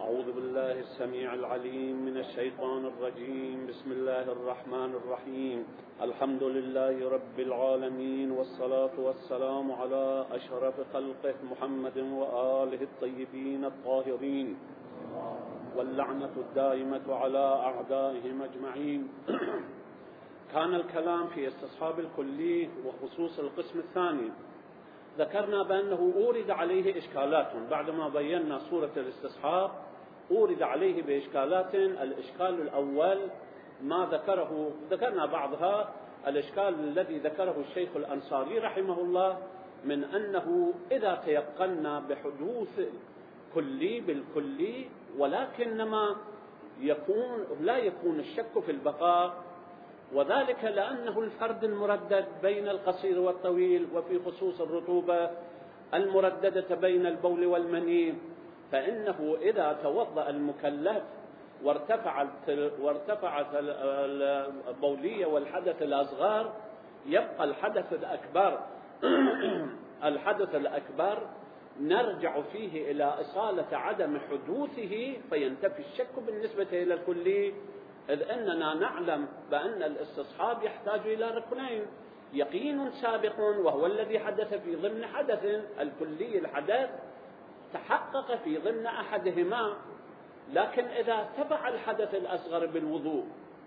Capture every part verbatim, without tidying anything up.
أعوذ بالله السميع العليم من الشيطان الرجيم. بسم الله الرحمن الرحيم. الحمد لله رب العالمين، والصلاة والسلام على أشرف خلقه محمد وآله الطيبين الطاهرين، واللعنة الدائمة على أعدائهم أجمعين. كان الكلام في استصحاب الكلي وخصوص القسم الثاني. ذكرنا بأنه أورد عليه إشكالات بعدما بينا صورة الاستصحاب، أورد عليه بإشكالات. الإشكال الأول ما ذكره، ذكرنا بعضها. الإشكال الذي ذكره الشيخ الأنصاري رحمه الله من أنه إذا تيقنا بحدوث كلي بالكلي، ولكنما يكون لا يكون الشك في البقاء، وذلك لأنه الفرد المردد بين القصير والطويل، وفي خصوص الرطوبة المرددة بين البول والمني، فإنه إذا توضأ المكلف وارتفعت وارتفعت البولية والحدث الأصغر، يبقى الحدث الأكبر الحدث الأكبر نرجع فيه إلى إصالة عدم حدوثه، فينتفي الشك بالنسبة إلى الكلي، إذ أننا نعلم بأن الاستصحاب يحتاج إلى ركنين: يقين سابق وهو الذي حدث في ضمن حدث الكلي، الحدث تحقق في ضمن أحدهما. لكن إذا تبع الحدث الأصغر بالوضوء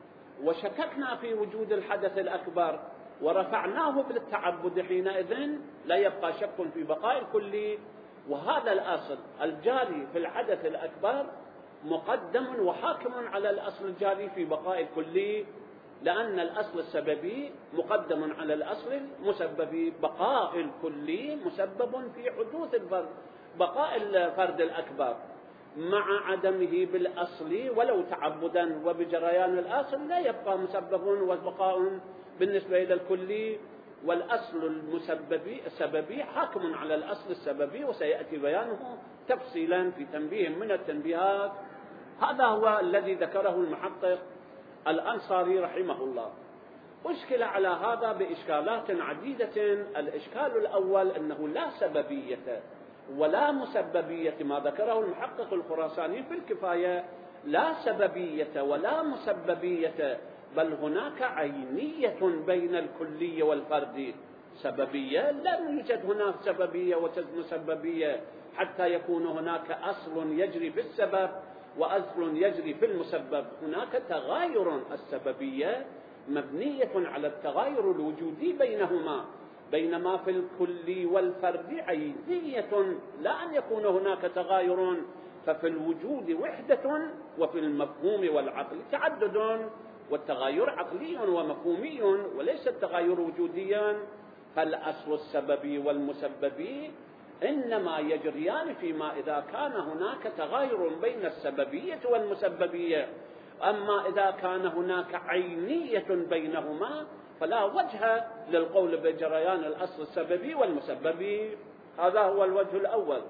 وشككنا في وجود الحدث الأكبر ورفعناه بالتعبد، حينئذ لا يبقى شك في بقاء الكلي. وهذا الأصل الجاري في الحدث الأكبر مقدم وحاكم على الأصل الجاري في بقاء الكلي، لأن الأصل السببي مقدم على الأصل المسببي. بقاء الكلي مسبب في حدوث الفرد، بقاء الفرد الأكبر مع عدمه بالأصل ولو تعبدا وبجريان الأصل لا يبقى مسبب وبقاء بالنسبة إلى الكلي. والأصل المسببي السببي حاكم على الأصل السببي، وسيأتي بيانه تفصيلا في تنبيه من التنبيهات. هذا هو الذي ذكره المحقق الأنصاري رحمه الله. أشكل على هذا بإشكالات عديدة. الإشكال الأول أنه لا سببية ولا مسببية، ما ذكره المحقق الخراساني في الكفاية، لا سببية ولا مسببية، بل هناك عينية بين الكلي والفردي. سببية لم يوجد هناك سببية ومسببية حتى يكون هناك أصل يجري في السبب وأصل يجري في المسبب. هناك تغاير، السببية مبنية على التغاير الوجودي بينهما، بينما في الكلي والفرد عينية، لا أن يكون هناك تغاير، ففي الوجود وحدة وفي المفهوم والعقل تعدد، والتغاير عقلي ومفهومي وليس التغاير وجوديا. فالأصل السببي والمسببي إنما يجريان فيما إذا كان هناك تغاير بين السببية والمسببية. أما إذا كان هناك عينية بينهما فلا وجه للقول بجريان الأصل السببي والمسببي. هذا هو الوجه الأول.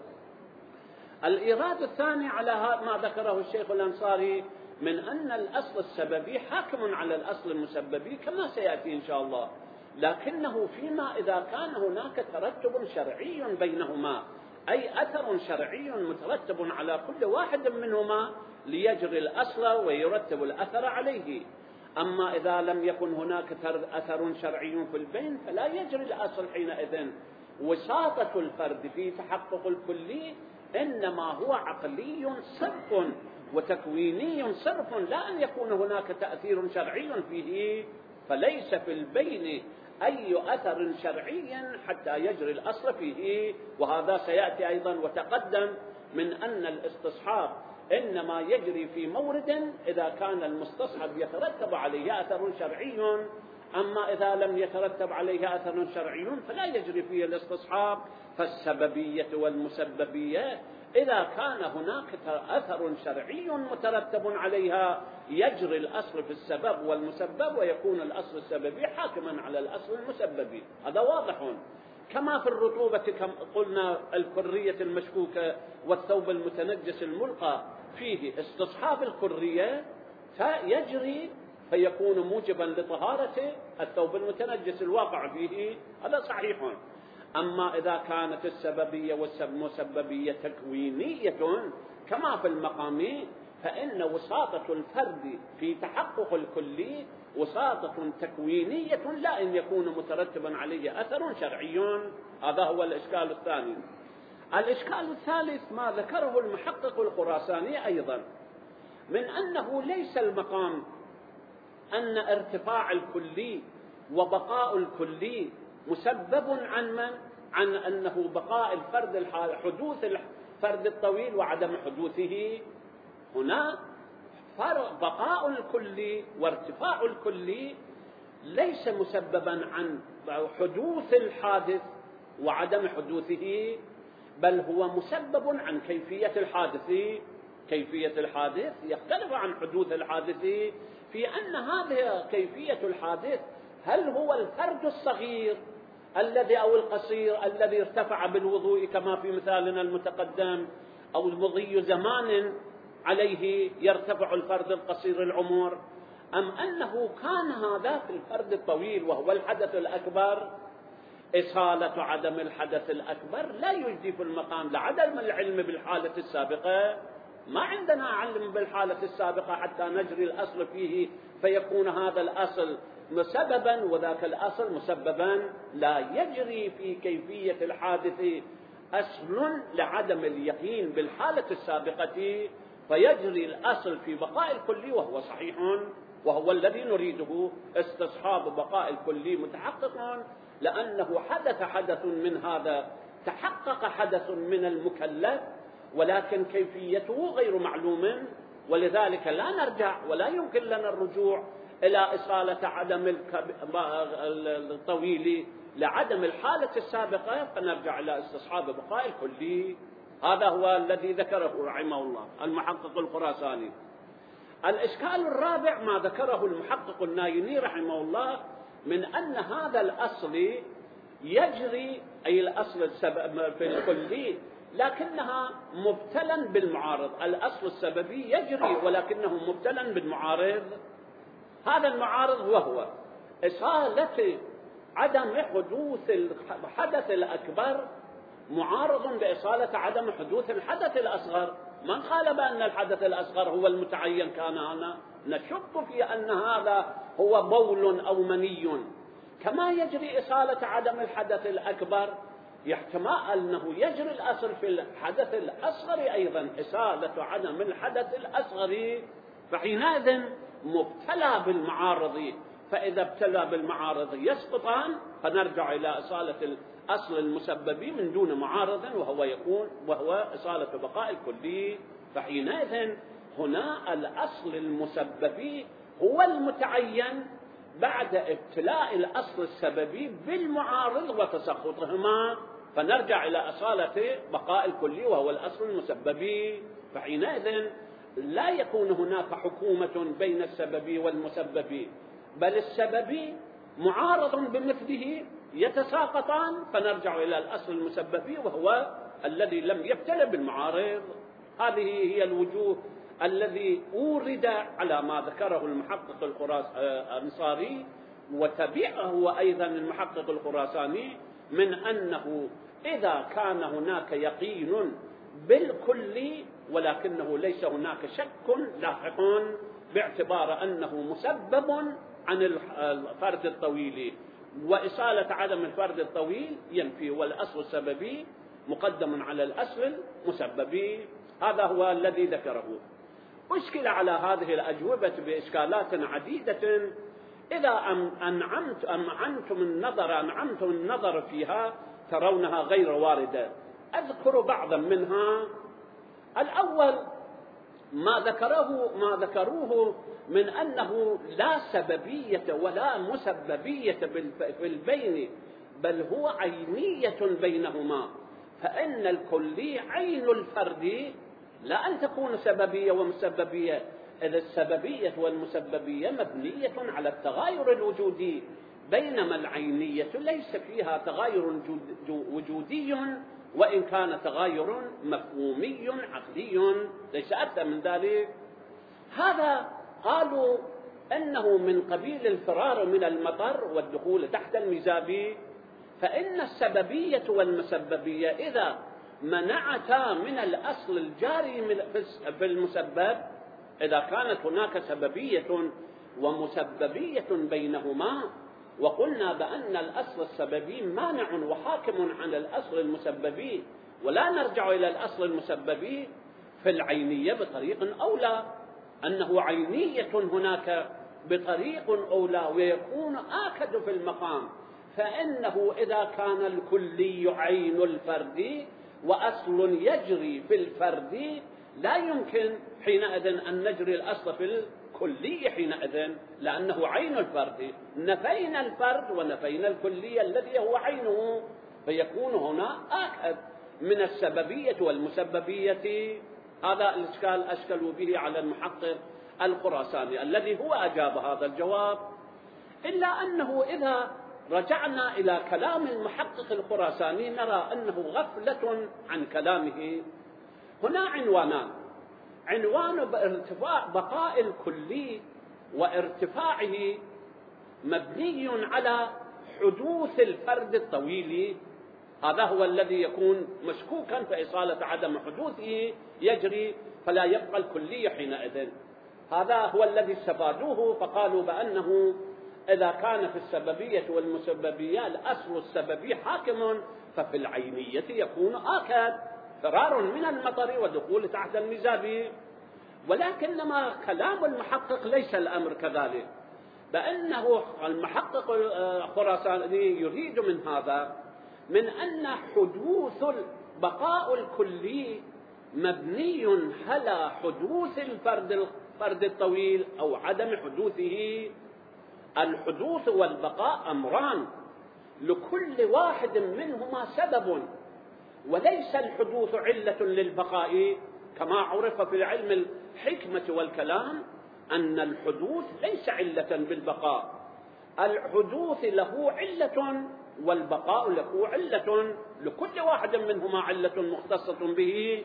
الإيراد الثاني على ما ذكره الشيخ الأنصاري من أن الأصل السببي حاكم على الأصل المسببي كما سيأتي إن شاء الله، لكنه فيما إذا كان هناك ترتب شرعي بينهما، أي أثر شرعي مترتب على كل واحد منهما ليجري الأصل ويرتب الأثر عليه. أما إذا لم يكن هناك أثر شرعي في البين فلا يجري الأصل حينئذ. وساطة الفرد في تحقق الكلي إنما هو عقلي صرف وتكويني صرف، لا أن يكون هناك تأثير شرعي فيه، فليس في البين أي أثر شرعي حتى يجري الأصل فيه. وهذا سيأتي أيضا وتقدم من أن الاستصحاب إنما يجري في مورد إذا كان المستصحب يترتب عليه أثر شرعي، أما إذا لم يترتب عليه أثر شرعي فلا يجري فيه الاستصحاب. فالسببية والمسببية إذا كان هناك أثر شرعي مترتب عليها يجري الأصل في السبب والمسبب، ويكون الأصل السببي حاكما على الأصل المسببي. هذا واضح. كما في الرطوبة كما قلنا الكرية المشكوكة والثوب المتنجس الملقى فيه استصحاب الكرية فيجري فيكون موجبا لطهارة الثوب المتنجس الواقع فيه، هذا صحيح. أما إذا كانت السببية والمسببية تكوينية كما في المقام، فإن وساطة الفرد في تحقق الكلي وساطة تكوينية لا أن يكون مترتبا عليه أثر شرعي. هذا هو الإشكال الثاني. الإشكال الثالث ما ذكره المحقق الخراساني أيضا من أنه ليس المقام أن ارتفاع الكلي وبقاء الكلي مسبب عن من؟ عن أنه بقاء الفرد الحال حدوث الفرد الطويل وعدم حدوثه. هنا بقاء الكلي وارتفاع الكلي ليس مسببا عن حدوث الحادث وعدم حدوثه، بل هو مسبب عن كيفية الحادث. كيفية الحادث يختلف عن حدوث الحادث في أن هذه كيفية الحادث هل هو الفرد الصغير الذي أو القصير الذي ارتفع بالوضوء كما في مثالنا المتقدم، أو مضي زمان عليه يرتفع الفرد القصير العمر، أم أنه كان هذا في الفرد الطويل وهو الحدث الأكبر. إصالة عدم الحدث الأكبر لا يجدي في المقام لعدم العلم بالحالة السابقة. ما عندنا علم بالحالة السابقة حتى نجري الأصل فيه فيكون هذا الأصل مسببا وذاك الأصل مسببا. لا يجري في كيفية الحادث أصل لعدم اليقين بالحالة السابقة، فيجري الأصل في بقاء الكلي وهو صحيح، وهو الذي نريده. استصحاب بقاء الكلي متحقق لأنه حدث حدث من هذا، تحقق حدث من المكلف، ولكن كيفيته غير معلوم، ولذلك لا نرجع ولا يمكن لنا الرجوع إلى إصالة عدم الطويل لعدم الحالة السابقة، فنرجع إلى استصحاب بقاء الكلي. هذا هو الذي ذكره رحمه الله المحقق الخراساني. الإشكال الرابع ما ذكره المحقق النايني رحمه الله من أن هذا الأصل يجري، أي الأصل في الكلي، لكنها مبتلا بالمعارض. الأصل السببي يجري ولكنه مبتلا بالمعارض. هذا المعارض وهو إصالة عدم حدوث الحدث الأكبر معارض بإصالة عدم حدوث الحدث الأصغر. من قال بأن الحدث الأصغر هو المتعين كان هنا؟ نشك في أن هذا هو بول أو مني. كما يجري إصالة عدم الحدث الأكبر يحتمل أنه يجري الأصل في الحدث الأصغر أيضا إصالة عدم الحدث الأصغر، فحينئذ مبتلى بالمعارض. فإذا ابتلى بالمعارض يسقطان، فنرجع إلى إصالة الأصل المسببي من دون معارض وهو يكون وهو إصالة بقاء الكلي. فحينئذ هنا الأصل المسببي هو المتعين بعد ابتلاء الأصل السببي بالمعارض وتسقطهما، فنرجع إلى أصالة بقاء الكلي وهو الأصل المسببي. فحينئذ لا يكون هناك حكومة بين السببي والمسببي، بل السببي معارض بمثله يتساقطان، فنرجع إلى الأصل المسببي وهو الذي لم يبتلى بالمعارض. هذه هي الوجوه الذي أورد على ما ذكره المحقق الخراساني وتبعه أيضا المحقق الخراساني من أنه إذا كان هناك يقين بالكل ولكنه ليس هناك شك لاحق باعتبار أنه مسبب عن الفرد الطويل، وإصالة عدم الفرد الطويل ينفي، والأصل السببي مقدم على الأصل المسببي. هذا هو الذي ذكره. أشكل على هذه الأجوبة بإشكالات عديدة. إذا أنعمت أنعمتم النظر أنعمتم النظر فيها ترونها غير واردة. أذكر بعضا منها. الأول ما ذكره ما ذكروه من أنه لا سببية ولا مسببية في البين، بل هو عينية بينهما، فإن الكلي عين الفرد لا أن تكون سببية ومسببية، إذ السببية والمسببية مبنية على التغاير الوجودي، بينما العينية ليس فيها تغاير وجودي وإن كان تغاير مفهومي عقلي، ليس أكثر من ذلك. هذا قالوا أنه من قبيل الفرار من المطر والدخول تحت المزابي، فإن السببية والمسببية إذا منعتا من الأصل الجاري في المسبب إذا كانت هناك سببية ومسببية بينهما، وقلنا بأن الأصل السببي مانع وحاكم عن الأصل المسببي، ولا نرجع إلى الأصل المسببي في العينية بطريق أولى، أنه عينية هناك بطريق أولى ويكون آكد في المقام. فإنه إذا كان الكلي عين الفرد وأصل يجري في الفرد، لا يمكن حينئذ أن نجري الأصل في الكلي حينئذ، لأنه عين الفرد. نفينا الفرد ونفينا الكلي الذي هو عينه، فيكون هنا آكد من السببية والمسببية. هذا الإشكال أشكلوا به على المحقق الخراساني الذي هو أجاب هذا الجواب. إلا أنه إذا رجعنا إلى كلام المحقق الخراساني نرى أنه غفلة عن كلامه. هنا عنوانان: عنوان بارتفاع بقاء الكلي وارتفاعه مبني على حدوث الفرد الطويل، هذا هو الذي يكون مشكوكا في إصالة عدم حدوثه يجري فلا يبقى الكلي حينئذ. هذا هو الذي استفادوه، فقالوا بأنه إذا كان في السببية والمسببية الأصل السببي حاكم، ففي العينية يكون آكد، فرار من المطر ودخول تحت المزاب. ولكنما كلام المحقق ليس الأمر كذلك، بأنه المحقق الخراساني يريد من هذا من أن حدوث البقاء الكلي مبني على حدوث الفرد الفرد الطويل أو عدم حدوثه. الحدوث والبقاء أمران لكل واحد منهما سبب، وليس الحدوث علة للبقاء كما عرف في علم الحكمة والكلام، أن الحدوث ليس علة بالبقاء. الحدوث له علة والبقاء له علة، لكل واحد منهما علة مختصة به.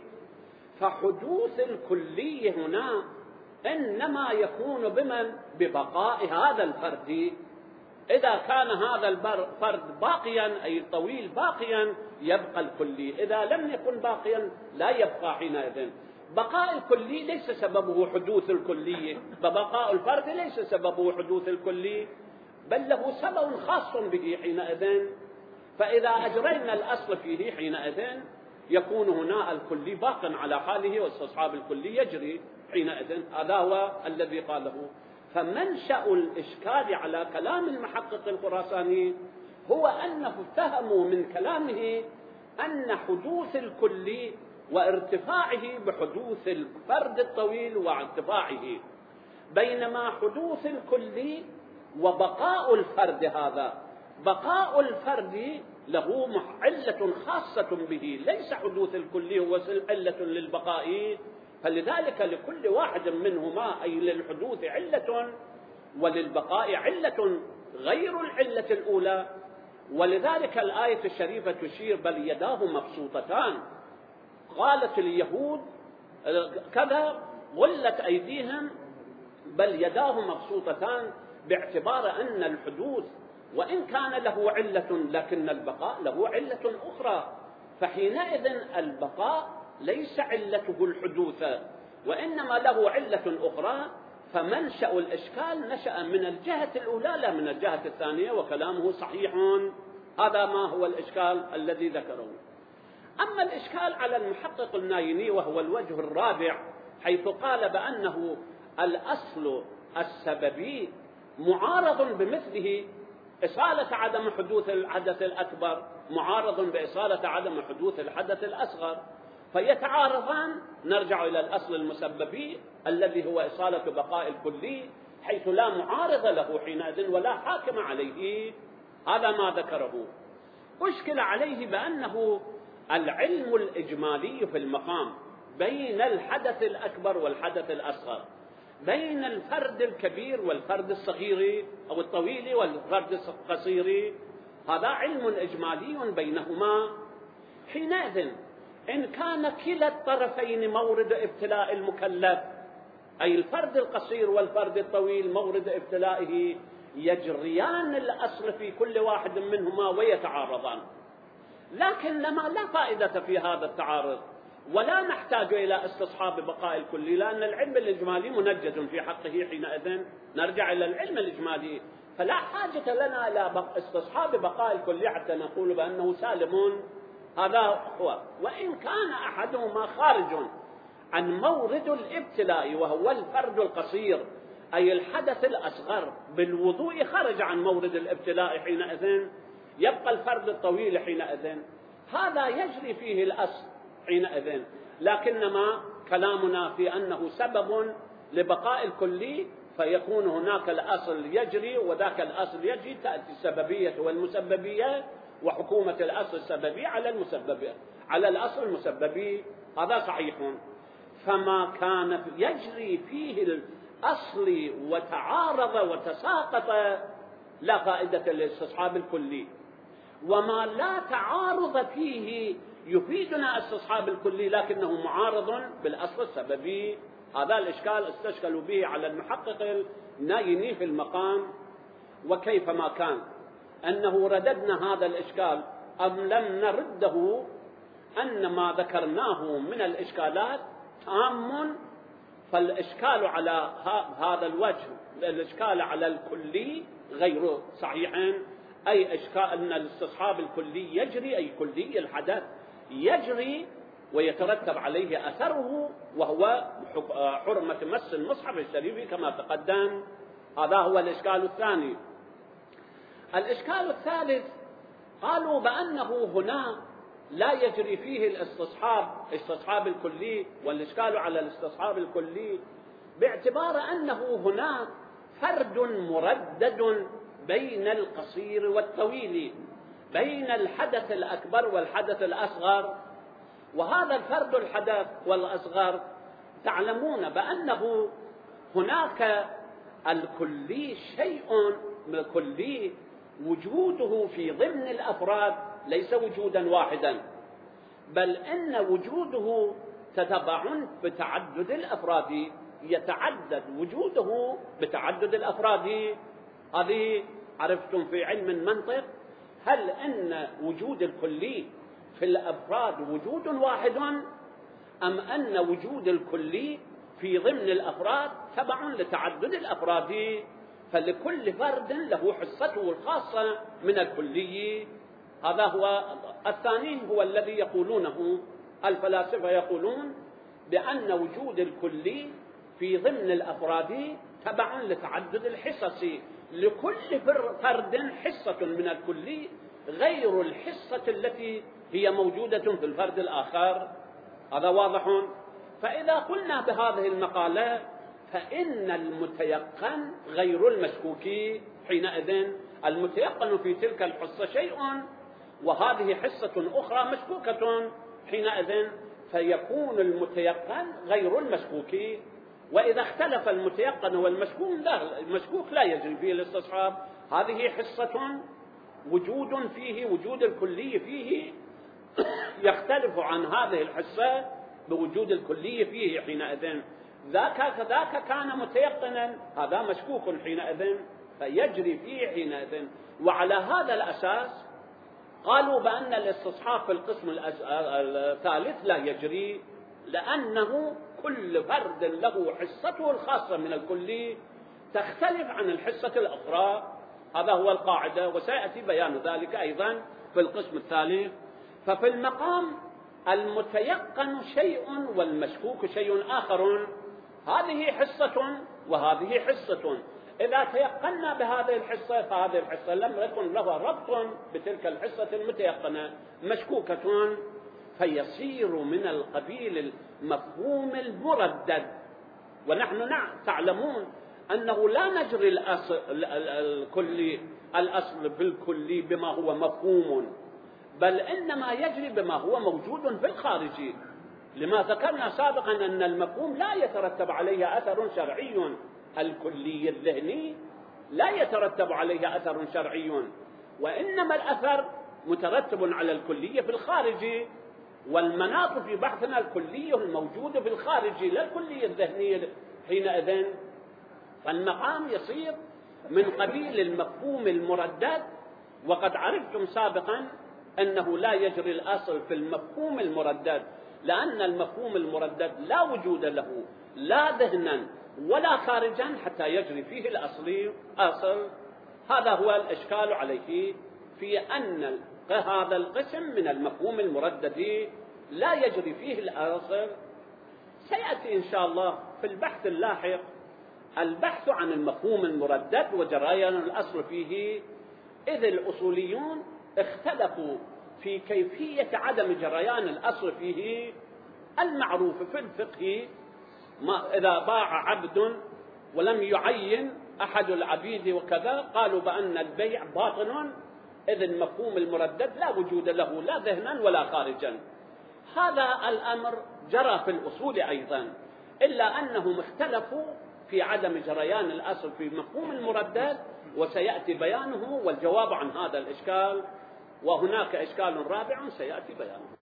فحدوث الكلي هنا إنما يكون بمن؟ ببقاء هذا الفرد. إذا كان هذا الفرد باقيا أي الطويل باقيا يبقى الكلي، إذا لم يكن باقيا لا يبقى حينئذ. بقاء الكلي ليس سببه حدوث الكلي، فبقاء الفرد ليس سببه حدوث الكلي، بل له سبب خاص به حينئذ. فإذا أجرينا الأصل فيه حينئذ يكون هنا الكلي باق على حاله واستصحاب الكلي يجري حينئذ. هذا هو الذي قاله. فمنشأ الإشكال على كلام المحقق الخراساني هو أنه فهموا من كلامه أن حدوث الكلي وارتفاعه بحدوث الفرد الطويل وارتفاعه، بينما حدوث الكلي وبقاء الفرد هذا بقاء الفرد له علة خاصة به، ليس حدوث الكلي هو علة للبقاء. فلذلك لكل واحد منهما أي للحدوث علة وللبقاء علة غير العلة الأولى. ولذلك الآية الشريفة تشير بل يداه مبسوطتان. قالت اليهود كذا غلت أيديهم، بل يداه مبسوطتان، باعتبار أن الحدوث وإن كان له علة لكن البقاء له علة أخرى. فحينئذ البقاء ليس علته الحدوث وإنما له علة أخرى. فمنشأ الإشكال نشأ من الجهة الأولى لا من الجهة الثانية، وكلامه صحيح. هذا ما هو الإشكال الذي ذكره. أما الإشكال على المحقق النايني وهو الوجه الرابع، حيث قال بأنه الأصل السببي معارض بمثله إصالة عدم حدوث الحدث الأكبر معارض بإصالة عدم حدوث الحدث الأصغر، فيتعارضان. نرجع إلى الأصل المسببي الذي هو إصالة بقاء الكلي، حيث لا معارض له حينئذ ولا حاكم عليه. هذا ما ذكره. أشكل عليه بأنه العلم الإجمالي في المقام بين الحدث الأكبر والحدث الأصغر، بين الفرد الكبير والفرد الصغير أو الطويل والفرد القصير، هذا علم إجمالي بينهما. حينئذ إن كان كلا الطرفين مورد ابتلاء المكلف، أي الفرد القصير والفرد الطويل مورد ابتلائه، يجريان الأصل في كل واحد منهما ويتعارضان. لكنما لا فائدة في هذا التعارض، ولا نحتاج إلى استصحاب بقاء الكلي، لأن العلم الإجمالي منجز في حقه حينئذ. نرجع إلى العلم الإجمالي، فلا حاجة لنا إلى استصحاب بقاء الكلي حتى نقول بأنه سالم. هذا هو، وإن كان أحدهما خارج عن مورد الابتلاء وهو الفرد القصير، أي الحدث الأصغر بالوضوء خرج عن مورد الابتلاء حينئذ، يبقى الفرد الطويل حينئذ، هذا يجري فيه الأصل حينئذ. لكنما كلامنا في أنه سبب لبقاء الكلي، فيكون هناك الأصل يجري وذاك الأصل يجري، تأتي السببية والمسببية، وحكومة الأصل السببي على المسببية على الأصل المسببي، هذا صحيح. فما كان يجري فيه الأصل وتعارض وتساقط لا فائدة للاستصحاب الكلي، وما لا تعارض فيه يفيدنا استصحاب الكلي لكنه معارض بالأصل السببي. هذا الإشكال استشكلوا به على المحقق النايني في المقام. وكيفما كان أنه رددنا هذا الإشكال أم لم نرده، أن ما ذكرناه من الإشكالات تام، فالإشكال على هذا الوجه، الإشكال على الكلي غير صحيح، أي إشكال أن الاستصحاب الكلي يجري، أي كلي الحدث يجري ويترتب عليه أثره، وهو حرمة مس المصحف الشريف كما تقدم. هذا هو الإشكال الثاني. الإشكال الثالث قالوا بأنه هنا لا يجري فيه الاستصحاب استصحاب الكلي، والإشكال على الاستصحاب الكلي باعتبار أنه هنا فرد مردد بين القصير والطويل، بين الحدث الأكبر والحدث الأصغر. وهذا الفرد الحدث والأصغر تعلمون بأنه هناك الكلي شيء من الكلي وجوده في ضمن الأفراد ليس وجودا واحدا، بل إن وجوده تتبع بتعدد الأفراد، يتعدد وجوده بتعدد الأفراد. هذه عرفتم في علم المنطق، هل إن وجود الكلي في الأفراد وجود واحد، أم أن وجود الكلي في ضمن الأفراد تبع لتعدد الأفراد، فلكل فرد له حصته الخاصة من الكلي. هذا هو الثاني، هو الذي يقولونه الفلاسفة، يقولون بأن وجود الكلي في ضمن الأفراد تبع لتعدد الحصص، لكل فرد حصة من الكلي غير الحصة التي هي موجودة في الفرد الآخر. هذا واضح. فإذا قلنا بهذه المقالة فإن المتيقن غير المشكوك، حينئذ المتيقن في تلك الحصة شيء وهذه حصة أخرى مشكوكة، حينئذ فيكون المتيقن غير المشكوك. وإذا اختلف المتيقن والمشكوك لا المشكوك لا يجري فيه الاستصحاب، هذه حصة وجود فيه وجود الكلي فيه يختلف عن هذه الحصة بوجود الكلي فيه، حينئذ ذاك كذاك كان متيقنا، هذا مشكوك حينئذ فيجري فيه حينئذ. وعلى هذا الأساس قالوا بأن الاستصحاب في القسم الثالث لا يجري، لأنه كل فرد له حصته الخاصة من الكلي تختلف عن الحصة الأخرى. هذا هو القاعدة، وسيأتي بيان ذلك أيضا في القسم الثالث. ففي المقام المتيقن شيء والمشكوك شيء آخر، هذه حصة وهذه حصة. إذا تيقنا بهذه الحصة فهذه الحصة لم يكن لها ربط بتلك الحصة المتيقنة، مشكوكة، فيصير من القبيل المفهوم المردد. ونحن تعلمون أنه لا نجري الأصل الكلي الأصل بالكلي بما هو مفهوم، بل إنما يجري بما هو موجود في الخارج. لما ذكرنا سابقا أن المفهوم لا يترتب عليه أثر شرعي، الكلي الذهني لا يترتب عليه أثر شرعي، وإنما الأثر مترتب على الكلية في الخارج، والمناط في بحثنا الكلي الموجود في الخارج لا الكلية الذهنية. حينئذ فالمقام يصير من قبيل المفهوم المردد. وقد عرفتم سابقا أنه لا يجري الأصل في المفهوم المردد، لأن المفهوم المردد لا وجود له لا ذهنا ولا خارجا حتى يجري فيه الأصلي أصل. هذا هو الإشكال عليه، في أن هذا القسم من المفهوم المردد لا يجري فيه الأصل. سيأتي إن شاء الله في البحث اللاحق البحث عن المفهوم المردد وجريان الأصل فيه، إذ الأصوليون اختلفوا في كيفية عدم جريان الأصل فيه. المعروف في الفقه ما إذا باع عبد ولم يعين أحد العبيد وكذا قالوا بأن البيع باطل، إذ المفهوم المردد لا وجود له لا ذهنا ولا خارجا. هذا الأمر جرى في الأصول أيضا، إلا أنهم اختلفوا في عدم جريان الأصل في مفهوم المردد، وسيأتي بيانه والجواب عن هذا الإشكال، وهناك إشكال رابع سيأتي بيانه.